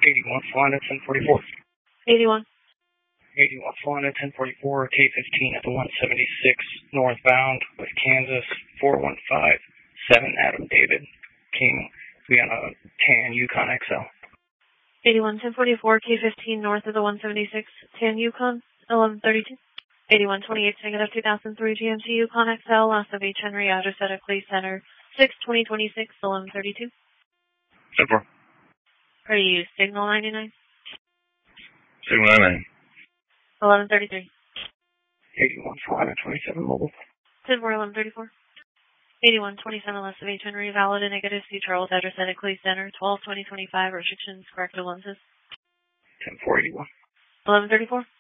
81, flying at 1044. 81. 81, flying at 1044, K-15 at the 176 northbound with Kansas 4157, Adam David King. We on a tan Yukon XL. 81, 1044, K-15 north of the 176, tan Yukon, 1132. 81, 28, negative 2003, GMC Yukon XL, loss of H. Henry, address at Clay Center, 6-2026, 1132. 10-4. Are you Signal 99? Signal 99. 1133. 81, flying at 27 mobile. 10-4, 1134. 81, 27, less of H. Henry, valid and negative, C. Charles, address at Clay Center, 12-2025, restrictions, corrected lenses. 10-4, 81. 1134.